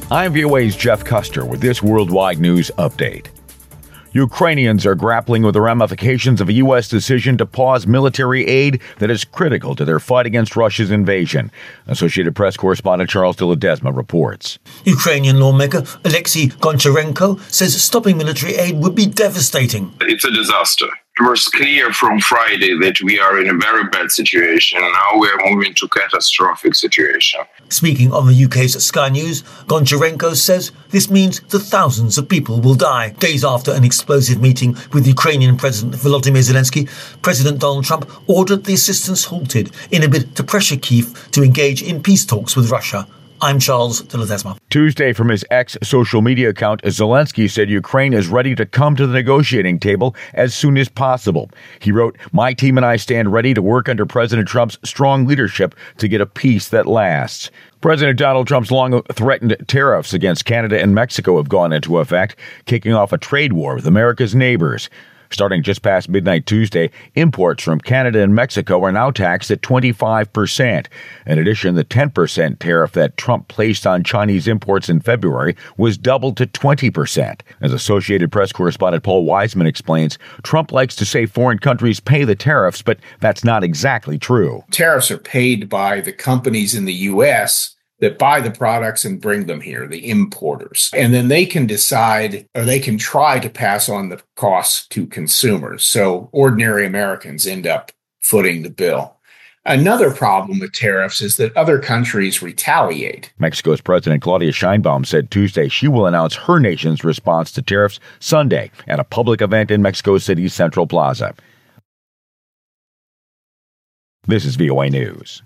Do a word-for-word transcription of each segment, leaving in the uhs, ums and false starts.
I'm V O A's Jeff Custer with this Worldwide News Update. Ukrainians are grappling with the ramifications of a U S decision to pause military aid that is critical to their fight against Russia's invasion. Associated Press correspondent Charles de Ledesma reports. Ukrainian lawmaker Alexei Goncharenko says stopping military aid would be devastating. It's a disaster. It was clear from Friday that we are in a very bad situation. Now we are moving to catastrophic situation. Speaking on the U K's Sky News, Goncharenko says this means that thousands of people will die. Days after an explosive meeting with Ukrainian President Volodymyr Zelensky, President Donald Trump ordered the assistance halted in a bid to pressure Kyiv to engage in peace talks with Russia. I'm Charles de Ledesma. Tuesday, from his ex social media account, Zelensky said Ukraine is ready to come to the negotiating table as soon as possible. He wrote, "My team and I stand ready to work under President Trump's strong leadership to get a peace that lasts." President Donald Trump's long-threatened tariffs against Canada and Mexico have gone into effect, kicking off a trade war with America's neighbors. Starting just past midnight Tuesday, imports from Canada and Mexico are now taxed at twenty-five percent. In addition, the ten percent tariff that Trump placed on Chinese imports in February was doubled to twenty percent. As Associated Press correspondent Paul Wiseman explains, Trump likes to say foreign countries pay the tariffs, but that's not exactly true. Tariffs are paid by the companies in the U S that buy the products and bring them here, the importers. And then they can decide, or they can try to pass on the costs to consumers. So ordinary Americans end up footing the bill. Another problem with tariffs is that other countries retaliate. Mexico's President Claudia Sheinbaum said Tuesday she will announce her nation's response to tariffs Sunday at a public event in Mexico City's Central Plaza. This is V O A News.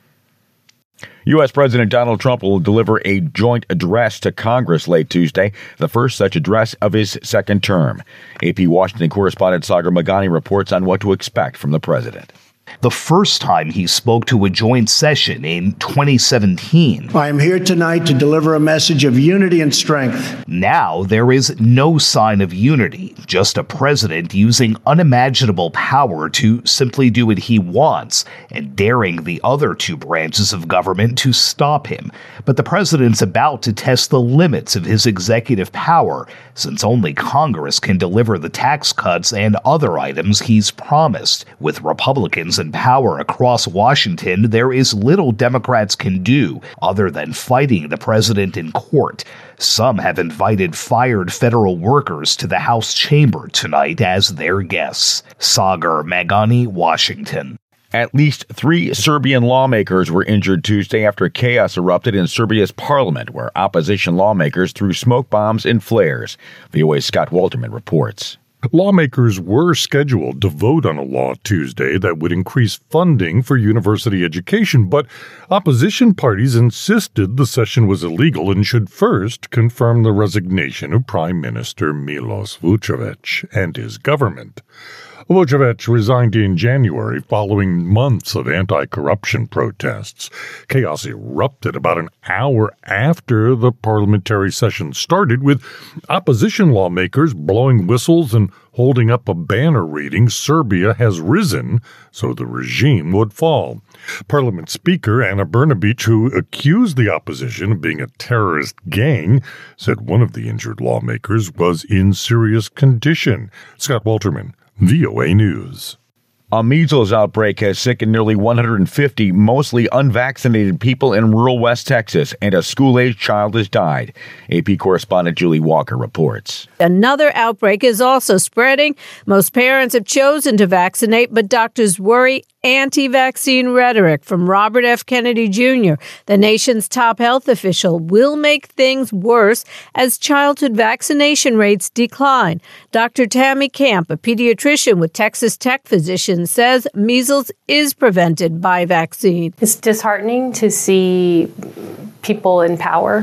U S. President Donald Trump will deliver a joint address to Congress late Tuesday, the first such address of his second term. A P Washington correspondent Sagar Meghani reports on what to expect from the president. The first time he spoke to a joint session in twenty seventeen. I am here tonight to deliver a message of unity and strength. Now there is no sign of unity, just a president using unimaginable power to simply do what he wants and daring the other two branches of government to stop him. But the president's about to test the limits of his executive power, since only Congress can deliver the tax cuts and other items he's promised. With Republicans in power across Washington, there is little Democrats can do other than fighting the president in court. Some have invited fired federal workers to the House chamber tonight as their guests. Sagar Meghani, Washington. At least three Serbian lawmakers were injured Tuesday after chaos erupted in Serbia's parliament, where opposition lawmakers threw smoke bombs and flares. V O A's Scott Walterman reports. Lawmakers were scheduled to vote on a law Tuesday that would increase funding for university education, but opposition parties insisted the session was illegal and should first confirm the resignation of Prime Minister Milos Vučević and his government. Vučević resigned in January following months of anti-corruption protests. Chaos erupted about an hour after the parliamentary session started, with opposition lawmakers blowing whistles and holding up a banner reading "Serbia has risen," so the regime would fall. Parliament Speaker Ana Brnabić, who accused the opposition of being a terrorist gang, said one of the injured lawmakers was in serious condition. Scott Walterman, V O A News. A measles outbreak has sickened nearly one hundred fifty mostly unvaccinated people in rural West Texas, and a school-aged child has died. A P correspondent Julie Walker reports. Another outbreak is also spreading. Most parents have chosen to vaccinate, but doctors worry anti-vaccine rhetoric from Robert F. Kennedy Junior, the nation's top health official, will make things worse as childhood vaccination rates decline. Doctor Tammy Camp, a pediatrician with Texas Tech Physicians, says measles is prevented by vaccine. It's disheartening to see people in power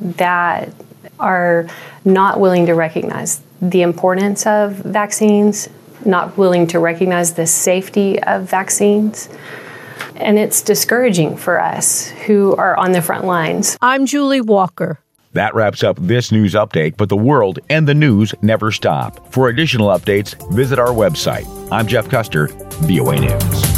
that are not willing to recognize the importance of vaccines, not willing to recognize the safety of vaccines. And it's discouraging for us who are on the front lines. I'm Julie Walker. That wraps up this news update, but the world and the news never stop. For additional updates, visit our website. I'm Jeff Custer, V O A News.